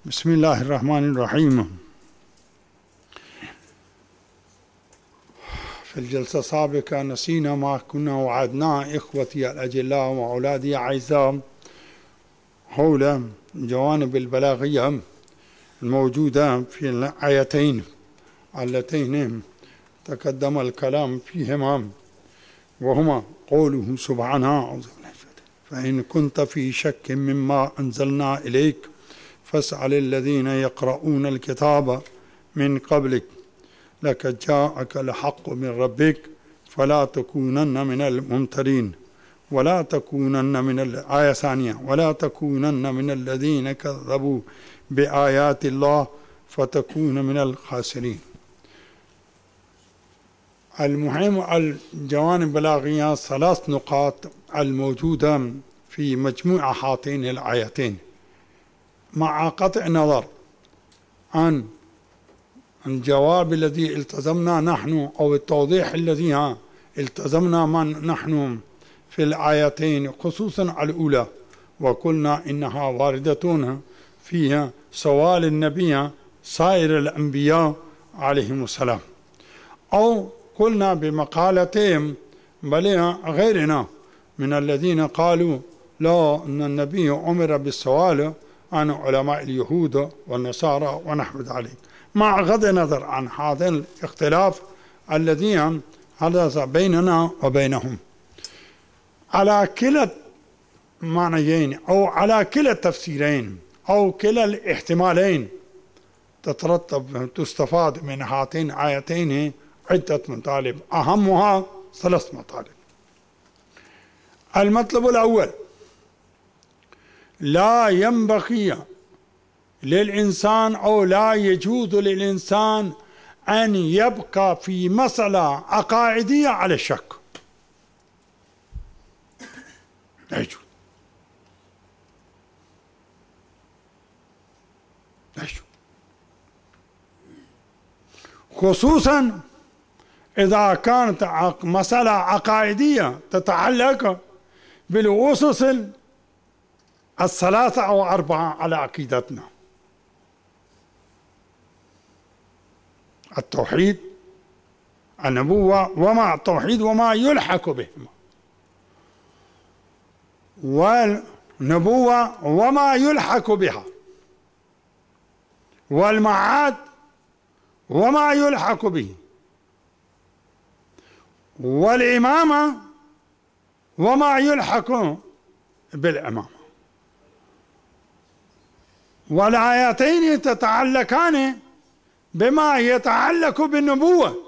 بسم الله الرحمن الرحيم. في الجلسة السابقة نسينا ما كنا وعدناه إخوتي الأجلاء وأولادي الأعزاء حول الجوانب البلاغية الموجودة في الآيتين اللتين تقدم الكلام فيهما، وهما قوله سبحانه: فإن كنت في شك مما أنزلنا إليك فاسأل الذين يقرؤون الكتاب من قبلك لك جاءك الحق من ربك فلا تكونن من الممترين ولا تكونن من الآية الثانية ولا تكونن من الذين كذبوا بآيات الله فتكون من الخاسرين. المهم الجوانب البلاغية 3 نقاط الموجودة في مجموع هاتين الآيتين، مع قطع النظر عن الجواب الذي التزمنا نحن أو التوضيح الذي التزمنا من نحن في الآيتين، خصوصا الأولى، وقلنا إنها واردة فيها سؤال النبي سائر الأنبياء عليهم السلام، أو قلنا بمقالتهم بل غيرنا من الذين قالوا لا أن النبي أمر بالسؤال عن علماء اليهود والنصارى ونحو ذلك، مع غض النظر عن هذا الاختلاف الذي حدث بيننا وبينهم. على كلا المعنيين أو على كلا التفسيرين أو كلا الاحتمالين تستفاد من هاتين الآيتين عدة مطالب، أهمها 3 مطالب. المطلب الأول: لا ينبغي للإنسان أو لا يجوز للإنسان أن يبقى في مسألة عقائدية على الشك، لا يجوز، لا يجوز، خصوصا إذا كانت مسألة عقائدية تتعلق بالأسس 3 أو 4 على عقيدتنا: التوحيد، النبوة وما التوحيد وما يلحق بهما، والنبوة وما يلحق بها، والمعاد وما يلحق به، والإمامة وما يلحق بالإمامة. والآيتين تتعلقان بما يتعلق بالنبوة،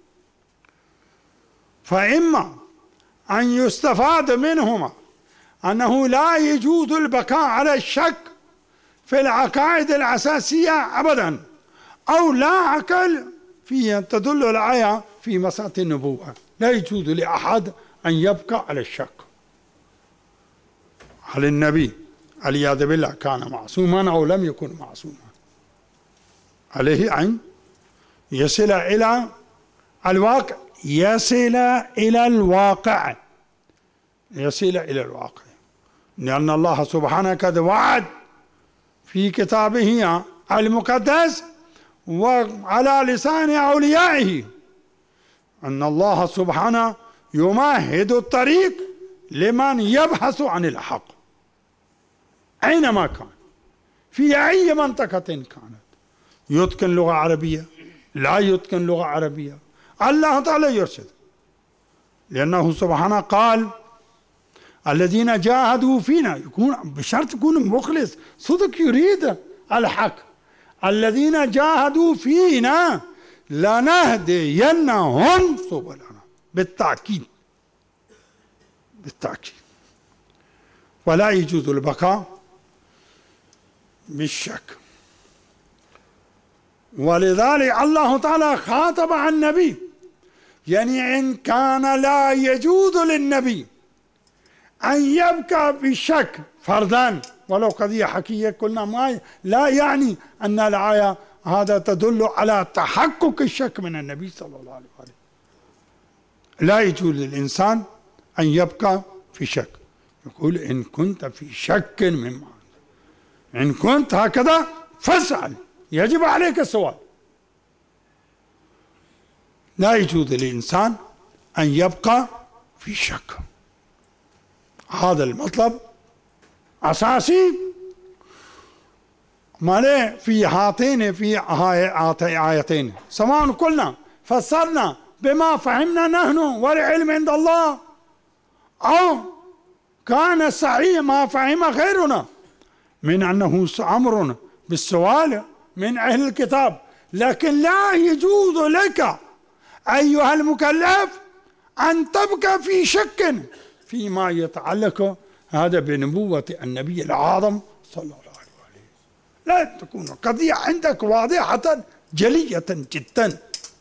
فإما أن يستفاد منهما أنه لا يجوز البقاء على الشك في العقائد الأساسية أبدا، أو لا عقل فيها تدل الآية في مسألة النبوة، لا يجوز لأحد أن يبقى على الشك. هل النبي والعياذ بالله كان معصوما أو لم يكن معصوما؟ عليه أن يصل إلى الواقع، يصل إلى الواقع، يصل إلى الواقع، لأن الله سبحانه قد وعد في كتابه المقدس وعلى لسان أوليائه أن الله سبحانه يمهد الطريق لمن يبحث عن الحق أينما كان، في أي منطقة كانت، يتقن لغة عربية لا يتقن لغة عربية، الله تعالى يرشد، لأنه سبحانه قال: الذين جاهدوا فينا، يكون بشرط يكون مخلص صدق يريد الحق، الذين جاهدوا فينا لنهدينهم سبلنا، بالتأكيد، بالتأكيد. ولا يجوز البقاء بالشك، ولذلك الله تعالى خاطب عن النبي، يعني إن كان لا يجوز للنبي أن يبقى بالشك فرضا ولو قضية حقيقية، قلنا ما لا يعني أن الآية هذا تدل على تحقق الشك من النبي صلى الله عليه وسلم. لا يجوز للإنسان أن يبقى في شك، يقول: إن كنت في شك مما، إن كنت هكذا فاسأل، يجب عليك السؤال. لا يجوز للإنسان أن يبقى في شك. هذا المطلب أساسي ما في هاتين في آيتين، سواء قلنا فسرنا بما فهمنا نحن والعلم عند الله، أو كان صحيح ما فهم غيرنا من أنه أمر بالسؤال من أهل الكتاب. لكن لا يجوز لك أيها المكلف أن تبقى في شك فيما يتعلق هذا بنبوة النبي الأعظم صلى الله عليه وسلم. لا تكون القضية عندك واضحة جلية جدا.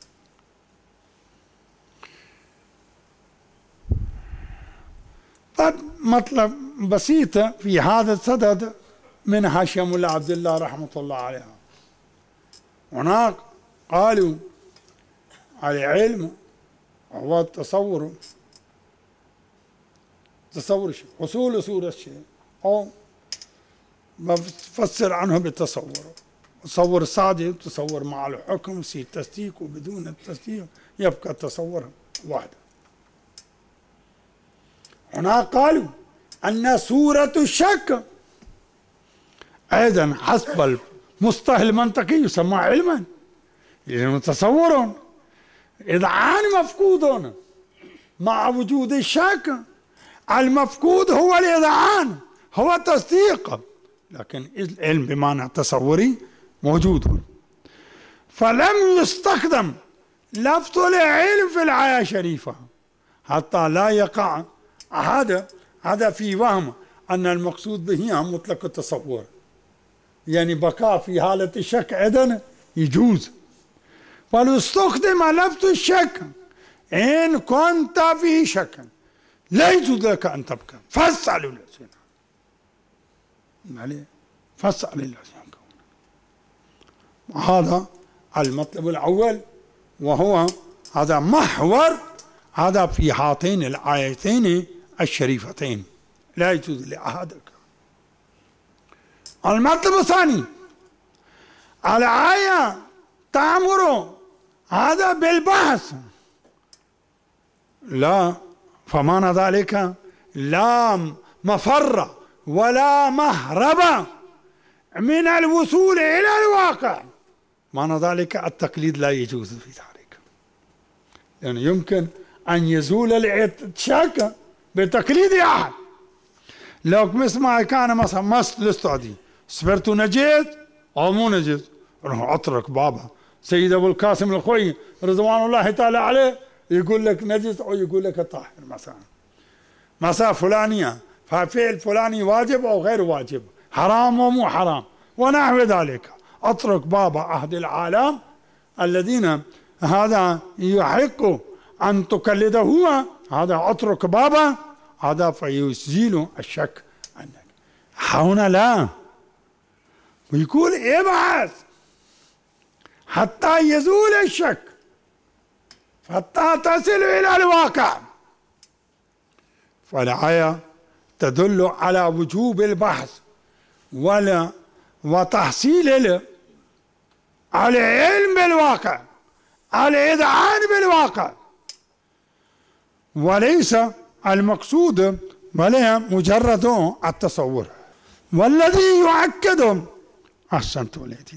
طيب مطلب بسيط في هذا الصدد من هاشم الله عبد الله رحمة الله عليه. هناك قالوا العلم هو التصور شيء، حصول صورة الشيء، أو بفسر عنه بالتصور. تصور صادق، تصور مع الحكم، يصير تصديق، وبدون التصديق يبقى التصور واحد. هناك قالوا أن صورة الشك أيضا حسب المصطلح المنطقي يسمى علما، لأنه تصور إذعان مفقود مع وجود الشك. المفقود هو الإذعان، هو التصديق، لكن العلم بمعنى تصوري موجود. فلم يستخدم لفظ العلم في الآية الشريفة حتى لا يقع هذا في وهم أن المقصود به مطلق التصور، يعني بقاء في حالة الشك أيضا يجوز. فاستخدم لفظ الشك إن كنت في شك لا يجوز لك أن تبقى، فاسأل الذين فاسأل الذين. هذا المطلب الأول، وهو هذا محور هذا في هاتين الآيتين الشريفتين، لا يجوز لأحد. المطلب الثاني، الآية تأمر هذا بالبحث، لا فمعنى ذلك لا مفر ولا مهرب من الوصول إلى الواقع. معنى ذلك التقليد لا يجوز في ذلك، لأنه يعني يمكن أن يزول الشك بتقليد أحد. لو مثل ما كان مثلا مصر الاستعدي صبرت نجيت أو مو نجيت، روح أترك بابا سيد أبو القاسم الخوي رضوان الله تعالى عليه يقول لك نجس أو يقول لك طاهر مثلا فلانية، ففعل فلاني واجب أو غير واجب، حرام ومو حرام ونحو ذلك. أترك بابا أهل العالم الذين هذا يحق أن تقلده هو، هذا أترك بابا هذا فيزيل الشك عنك. هنا لا، ويقول ابحث حتى يزول الشك، حتى تصل إلى الواقع. فالآية تدل على وجوب البحث وتحصيل العلم بالواقع، الإذعان بالواقع، وليس المقصود بل مجرد التصور. والذي يؤكد أحسنت وليدي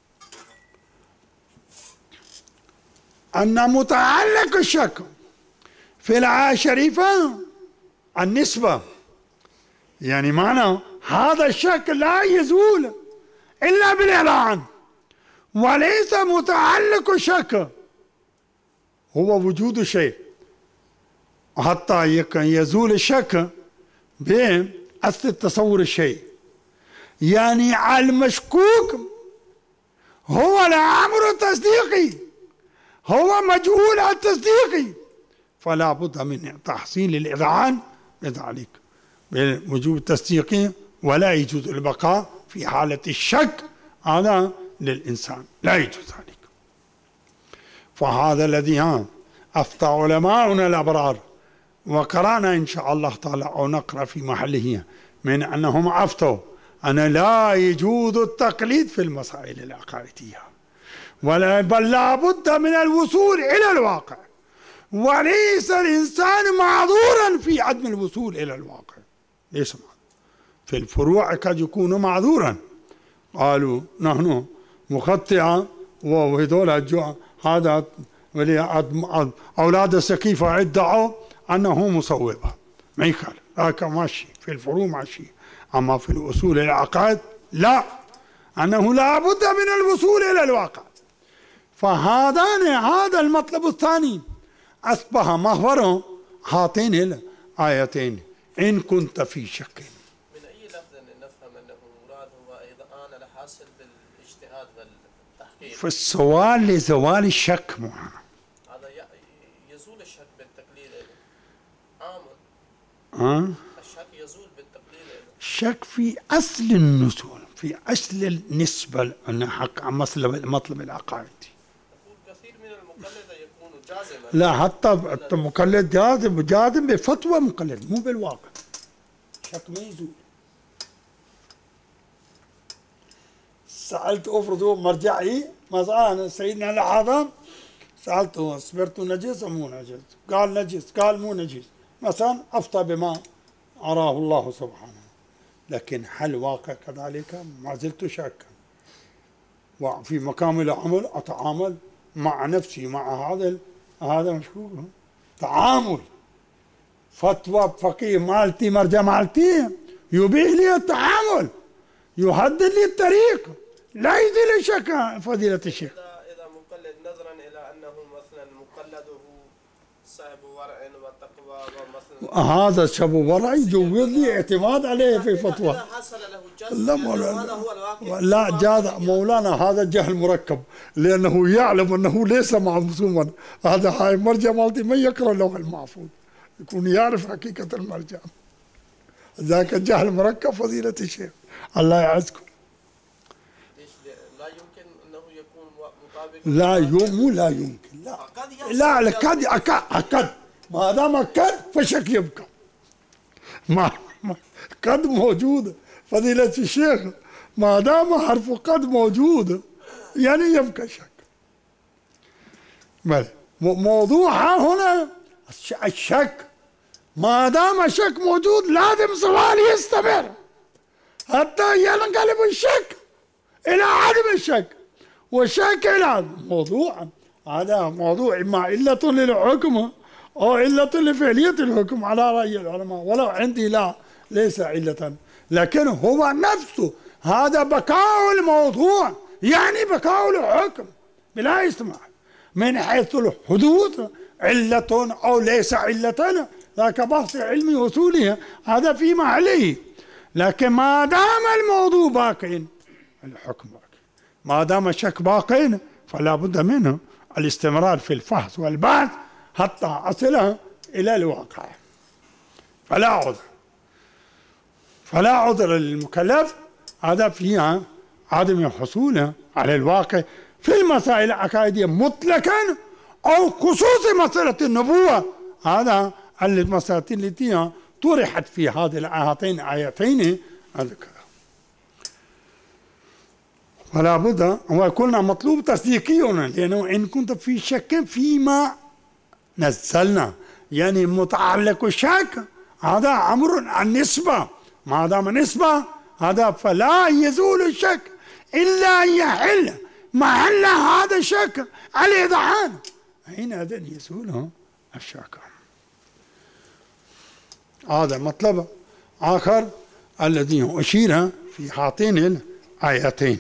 أن متعلق الشك في الآية الشريفة النسبة، يعني معنى هذا الشك لا يزول إلا بالإعلان، وليس متعلق الشك هو وجود شيء حتى يزول الشك بأصل تصور الشيء. يعني المشكوك هو الأمر التصديقي، هو مجهول التصديقي، فلا بد من تحصيل الإذعان بذلك بوجوب التصديقي، ولا يجوز البقاء في حالة الشك هذا للإنسان، لا يجوز ذلك. فهذا الذي أفتى علماؤنا الأبرار، وقرأنا إن شاء الله تعالى أو نقرأ في محله من أنهم أفتوا أن لا يجوز التقليد في المسائل العقائدية، بل لا بد من الوصول إلى الواقع، وليس الإنسان معذورا في عدم الوصول إلى الواقع. ليس في الفروع قد يكون معذورا، قالوا نحن مخطئة وهذول هذا أولاد السقيفة ادعوا أنه مصوبة، ما يخالف، ذاك ماشي في الفروع ماشي، أما في الأصول العقائد لا، أنه لا بد من الوصول إلى الواقع. هذا المطلب الثاني أصبح محوره هاتين الآيتين إن كنت في شك. من أي لفظ نفهم أنه مراد هو أيضا آن الحاصل بالاجتهاد والتحقيق؟ في السؤال لزوال الشك معه. هذا يزول الشك بالتقليد عام. الشك يزول بالتقليد. الشك في أصل النزول، في أصل النسبة حق مطلب العقائد. كثير من المقلد يكون جازما. لا، حتى المقلد جازم بفتوى مقلد، مو بالواقع. شك ما يزول. سألت أفرضوا مرجعي مثلا سيدنا الأعظم، سألته أصبرت نجس أم مو نجس؟ قال نجس، قال مو نجس، مثلا أفتى بما أراه الله سبحانه. لكن هل واقع كذلك؟ ما زلت شاكا. وفي مقام العمل أتعامل مع نفسي مع هذا مشكوك تعامل. فتوى فقيه مالتي مرجع مالتي يبيح لي التعامل، يحدد لي الطريق، لا يزيل الشك. فضيلة الشيخ إذا مقلد نظرا إلى أنه مثلا مقلده صاحب ورع وتقوى ومثلا هذا الشاب ورع يجوز لي اعتماد عليه في فتوى. إذا حصل له الجزم هذا هو الواقع. لا جاز مولانا، هذا جهل مركب، لأنه يعلم أنه ليس معصوما. هذا هاي مرجع مالتي ما يقرأ اللوح المحفوظ، يكون يعرف حقيقة المرجع. ذاك الجهل مركب فضيلة الشيخ، الله يعزكم. لا يمكن أنه يكون مطابق. لا يمكن لا أكد ما دام أكد فشك يبقى. ما قد موجود فضيلة الشيخ، ما دام حرف قد موجود يعني يبقى شك. بل موضوعها هنا الشك، ما دام الشك موجود لازم سؤال يستمر حتى ينقلب الشك إلى عدم الشك، والشك إلى موضوع. هذا موضوع إما علة للحكم أو علة لفعلية الحكم على رأي العلماء، ولو عندي ليس علة، لكن هو نفسه هذا بقاء الموضوع، يعني بقاء الحكم بلا استماع. من حيث الحدوث علة أو ليس علة ذاك بحث علمي أصولي، هذا في محله. لكن ما دام الموضوع باق الحكم باق، ما دام الشك باق فلا بد منه الاستمرار في الفحص والبحث حتى أصل إلى الواقع. فلا عذر للمكلف هذا فيها عدم حصوله على الواقع في المسائل العقائدية مطلقا، أو خصوص مسألة النبوة. هذا المسألة التي طرحت في هاتين الآيتين أذكر. فلا بد، وقلنا مطلوب تصديقي، لأنه إن كنت في شك فيما نزلنا، يعني متعلق الشك هذا أمر عن نسبة، ما دام نسبة هذا فلا يزول الشك إلا أن يحل محل هذا الشك الإذعان، حينئذ يزول الشك. هذا مطلب آخر الذي أشير في هاتين الآيتين.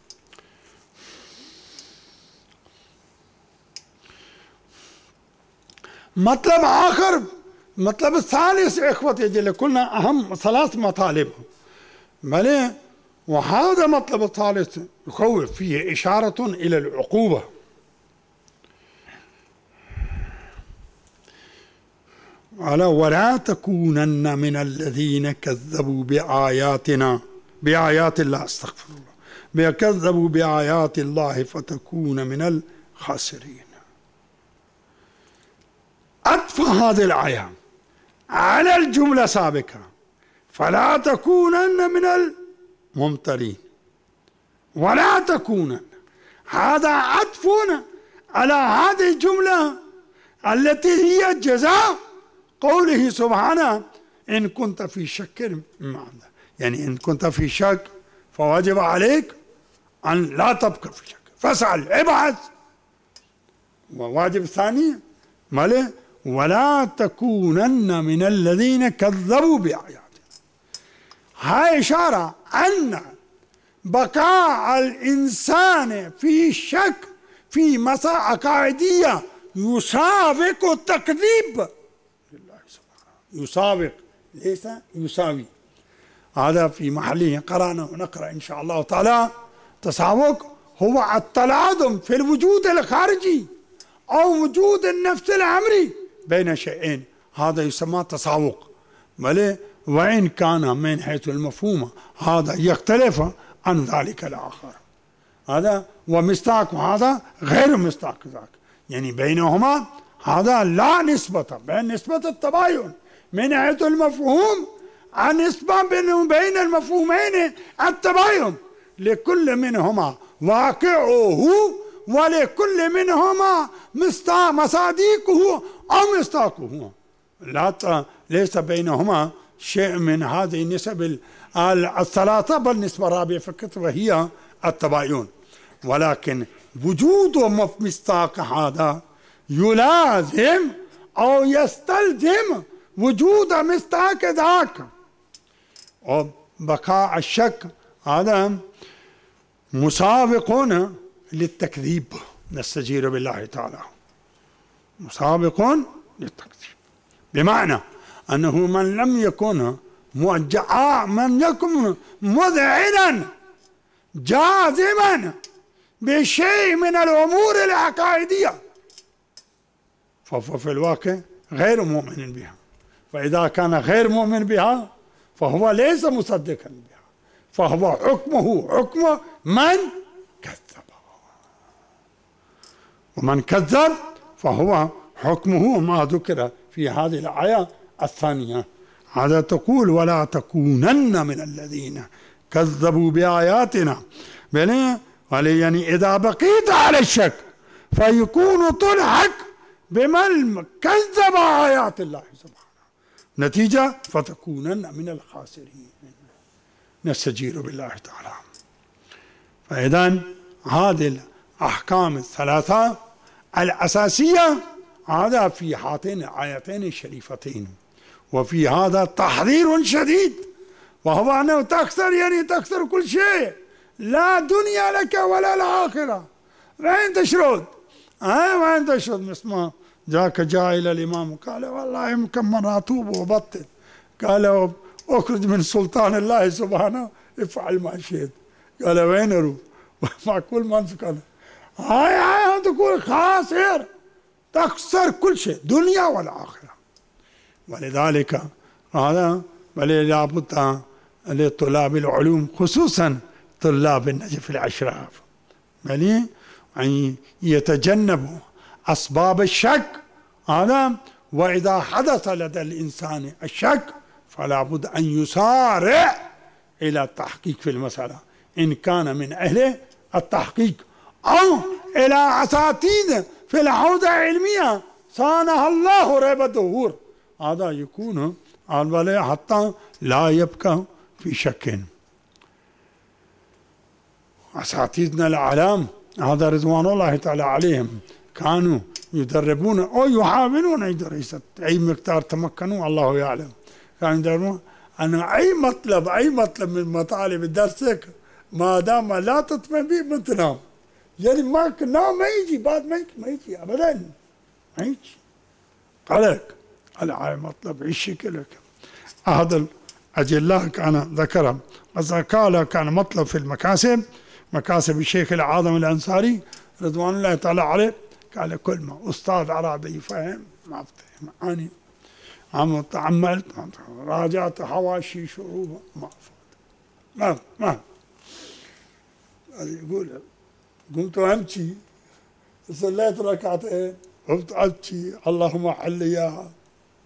مطلب آخر، مطلب الثالث إخوتي جل، قلنا أهم 3 مطالب، بل وهذا مطلب الثالث يخوف فيه إشارة إلى العقوبة. قال ولا تكونن من الذين كذبوا بآيات الله، استغفر الله، كذبوا بآيات الله فتكون من الخاسرين. أطفى هذه الآية على الجملة السابقة، فلا تكونن من ممترين ولا تكونن. هذا عطف على هذه الجملة التي هي جزاء قوله سبحانه إن كنت في شك يعني إن كنت في شك فواجب عليك أن لا تبقى في شك، فاسأل ابحث. وواجب ثاني ماله ولا تكونن من الذين كذبوا بآياتنا. هاي إشارة أن بقاء الإنسان في شك في مسائل عقائدية يسابق التكذيب. يسابق ليس يساوي. هذا في محله قرأنا ونقرأ إن شاء الله تعالى. تسابق هو التلاعب في الوجود الخارجي أو وجود النفس الأمري بين شيئين، هذا يسمى تسابق. وإن كان من حيث المفهوم هذا يختلف عن ذلك الآخر. هذا ومصداق هذا غير مصداق ذاك، يعني بينهما هذا لا نسبة، بين نسبة التباين من حيث المفهوم النسبة بين المفهومين التباين، لكل منهما واقعه ولكل منهما مصادقه أو مصداقه. ليس بينهما شيء من هذه النسب الثلاثة، بل نسبة رابعة فقط وهي التباين. ولكن وجود مصداق هذا يلازم أو يستلزم وجود مصداق ذاك. وبقاء الشك هذا مسابق للتكذيب، نستجير بالله تعالى، مسابق للتكذيب، بمعنى أنه من لم يكن مذعنا جازما بشيء من الأمور العقائدية فهو في الواقع غير مؤمن بها. فإذا كان غير مؤمن بها فهو ليس مصدقا بها، فهو حكمه حكم من كذب، ومن كذب فهو حكمه ما ذكر في هذه الآية الثانية. هذا تقول ولا تكونن من الذين كذبوا بآياتنا، يعني إذا بقيت على الشك فيكون تلحق بمن كذب آيات الله سبحانه، نتيجة فتكونن من الخاسرين، نستجير بالله تعالى. فإذا هذه الأحكام الثلاثة الأساسية هذا في هاتين الآيتين الشريفتين، وفي هذا تحذير شديد، وهو أنه تكسر يعني تكسر كل شيء، لا دنيا لك ولا الآخرة. وين تشرد؟ وين تشرد؟ مثل جاء إلى الإمام قال والله يمكن مرة أتوب وبطل، قال أخرج من سلطان الله سبحانه افعل ما شئت. قال وين أروح؟ مع كل منطق هاي تقول خاسر، تخسر كل شيء دنيا والآخرة. ولذلك هذا لابد لطلاب العلوم خصوصا طلاب النجف الأشراف أن يتجنبوا أسباب الشك هذا. وإذا حدث لدى الإنسان الشك فلا بد أن يسارع إلى التحقيق في المسألة، إن كان من أهل التحقيق أو إلى أساتذة في الحوزة العلمية صانها الله ريب الدهور، هذا يكون حتى لا يبقى في شك. أساتذتنا الأعلام هذا رضوان الله تعالى عليهم كانوا يدربون أو يحاولون أي مقدار تمكنوا الله يعلم، كانوا يدربون أن أي مطلب من مطالب درسك ما دام لا تطمئن به ما تنام، يعني ما يجي بعد ما يجي أبدا، ما يجي قلق على مطلب عيشك لك. هذا أجلاء كان ذكر قال كان مطلب في المكاسب، مكاسب الشيخ العاظم الأنصاري رضوان الله تعالى عليه، قال كل ما أستاذ عربي فهم ما فهم أنا عم تعملت راجعت حواشي شروط ما يقول قمت أمشي صليت ركعتين قمت أبكي اللهم حل إياها.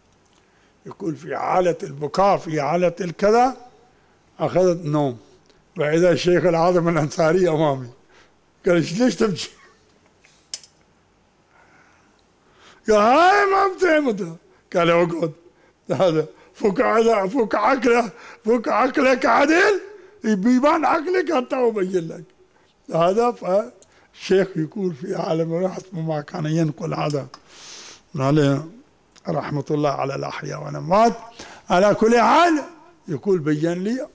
يقول في حالة البكاء في حالة الكذا أخذت نوم، فإذا الشيخ العاظم الأنصاري أمامي قال ليش تبكي؟ قال هاي ما بتعمدها. قال اقعد، هذا فك عقلك عدل بيبان عقلك حتى أبين لك. هذا فالشيخ يقول في عالم حسب ما كان ينقل هذا عليه رحمة الله على الأحياء والأموات. على كل حال يقول بين لي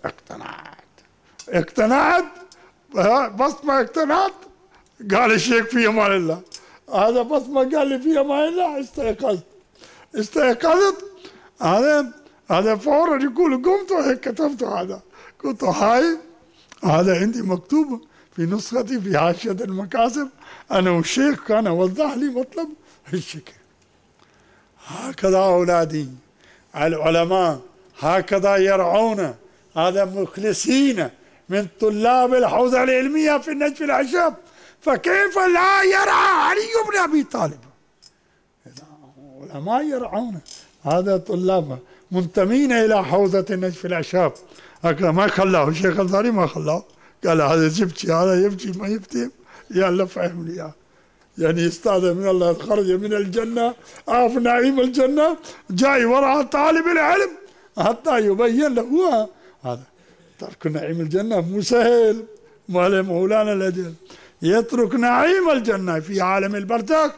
اقتنعت بس ما اقتنعت. قال الشيخ في أمان الله، هذا بس ما قال لي في أمان الله استيقظت. هذا فورا يقول قمت وهيك كتبت هذا، قلت هذا عندي مكتوب في نسختي في حاشية المكاسب، أنا والشيخ كان وضح لي مطلب الشكل. هكذا أولادي العلماء هكذا يرعون، هذا مخلصين من طلاب الحوزة العلمية في النجف الأعشاب، فكيف لا يرعى علي بن أبي طالب؟ علماء يرعون، هذا طلاب منتمين إلى حوزة النجف الأعشاب. هكذا ما خلاه الشيخ الأنصاري، ما خلاه، قال هذا يبكي، هذا يبكي ما يفتهم. يلا فهم لي إياه، يعني يستاذن من الله، خرج من الجنة عاف نعيم الجنة، جاي وراء طالب العلم حتى يبين له هذا ترك نعيم الجنة مو سهل. مولانا الأجل يترك نعيم الجنة في عالم البرزخ،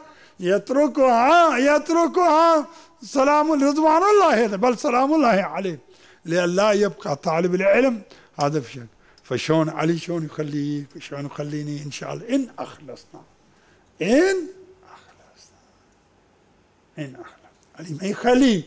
يتركها سلام رضوان الله، هذا بل سلام الله عليه، لئلا يبقى طالب العلم هذا في شك. فشون علي شون يخليك وشون يخليني إن شاء الله إن أخلصنا. علي ما يخلي،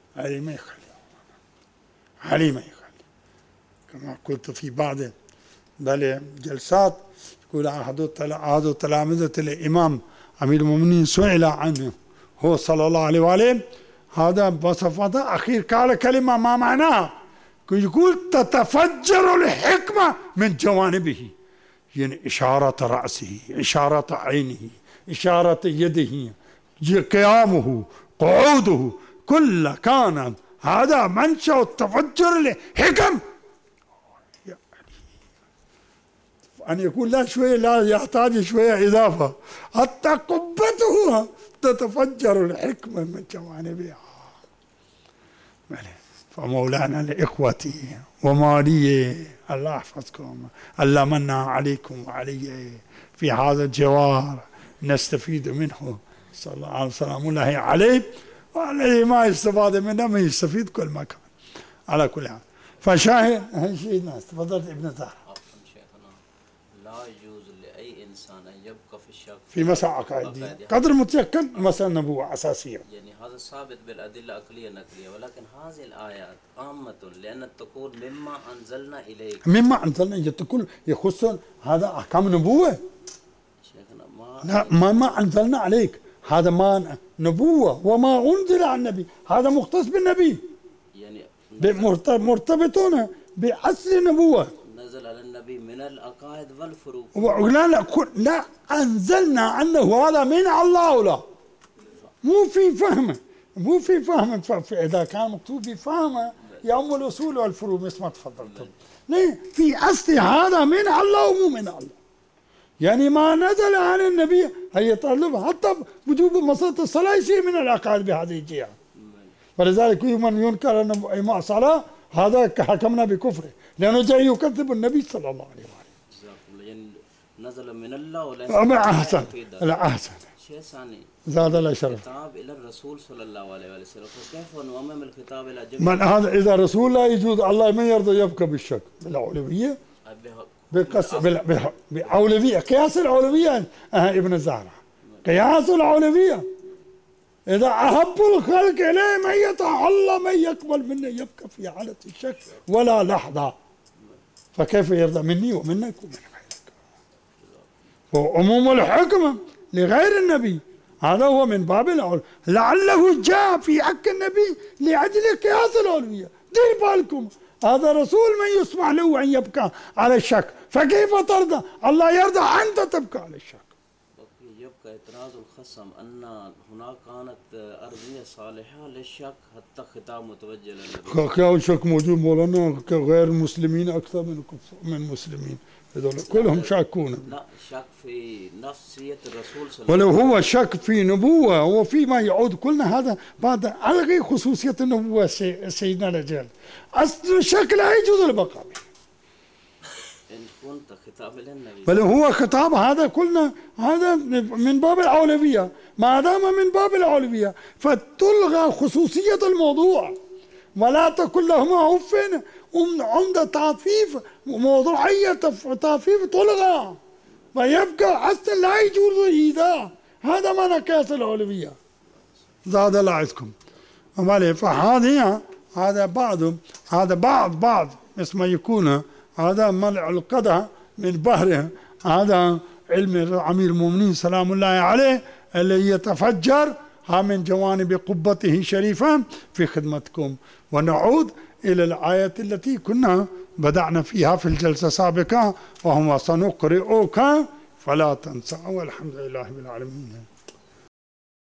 كما قلت في بعض الجلسات، يقول أحد تلامذة الإمام أمير المؤمنين سئل عنه هو صلى الله عليه وآله، هذا بصفته أخير قال كلمة ما معناها، يقول تتفجر الحكمة من جوانبه، يعني إشارة رأسه، إشارة عينه، إشارة يده، قيامه، قعوده، كل كان هذا منشأ تفجر الحكم. أن يكون لا شوية، لا يحتاج شوية إضافة، حتى قبته تتفجر الحكمة من جوانبها. فمولانا لإخوتي ومالي الله يحفظكم، الله من عليكم وعلي في هذا الجوار نستفيد منه، صلى الله عليه وسلم الله عليه، والذي ما يستفاد منه ما يستفيد كل مكان. على كل حال فشاهد هاي شيء الناس. تفضلت ابن زهرة. لا يجوز لأي إنسان أن يبقى في الشك في مساء عقائد الدين قدر متيقن مسألة نبوة أساسية، يعني هذا ثابت بالأدلة العقلية النقلية، ولكن هذه الآيات عامة لأن تقول مما أنزلنا إليك، مما أنزلنا تقول يخص هذا أحكام نبوة. شيخنا ما أنزلنا عليك هذا ما نبوة وما أنزل على النبي، هذا مختص بالنبي، يعني مرتبطون بأصل النبوة. نزل على النبي من العقائد والفروق. لا أنزلنا عنه هذا من الله، لا مو في فهم إذا كان مكتوب في فهمه يوم الأصول والفروق مثل ما تفضلتم. ليه؟ في أصل هذا من الله ومو من الله، يعني ما نزل عن النبي هي طالبها، حتى وجوب مسألة الصلاة يصير من العقائد بهذه الجهة. فلذلك من ينكر أن صلاة هذا حكمنا بكفره، لأنه جاي يكذب النبي صلى الله عليه وسلم. يعني نزل من الله ولا أحسن. لا أحسن. شيء ثاني زاد الله شرف. الخطاب إلى الرسول صلى الله عليه وسلم، فكيف نؤمم الخطاب إلى جميع من هذا إذا رسول لا يجوز، الله ما يرضى يبقى بالشك بالأولوية، بأولوية قياس الأولوية. ابن الزهرة قياس الأولوية، إذا أحب الخلق إليه من يطاع الله من يقبل منه يبقى في حالة الشك ولا لحظة، فكيف يرضى مني ومنك ومن غيرك؟ وعموم الحكم لغير النبي هذا هو من باب الأول، لعله جاء في حق النبي لأجل قياس الأولوية. دير بالكم هذا رسول من يسمح له أن يبقى على الشك، فكيف ترضى؟ الله يرضى أنت تبقى على الشك. يبقى اعتراض الخصم أن هناك كانت أرضية صالحة للشك حتى خطاب متوجه للنبي. كان شك موجود مولانا غير مسلمين أكثر من مسلمين، هذول كلهم شاكون. لا، شك في نفسية الرسول صلى الله ولو عليه وسلم. هو شك في نبوة وفي ما يعود كلنا هذا بعد ألغي خصوصية النبوة سيدنا الرجال. أصل الشك لا يجوز البقاء. إن كنت خطاب للنبي. بل هو خطاب هذا كلنا هذا من باب الأولوية، ما دام من باب الأولوية فتلغى خصوصية الموضوع ولا تكن لهما أف عند تعفيف موضوعية تعفيف تلغى ويبقى أصلا لا يجوز إيذاء. هذا معنى كاس الأولوية. زاد الله عزكم. فهذه هذا بعض اسمه يكون هذا ملع القدح من بحره. هذا علم أمير المؤمنين سلام الله عليه اللي يتفجر من جوانب قبته شريفة في خدمتكم. ونعود إلى الآية التي كنا بدأنا فيها في الجلسة السابقة، وهو سنقرئك فلا تنسى. والحمد لله رب العالمين.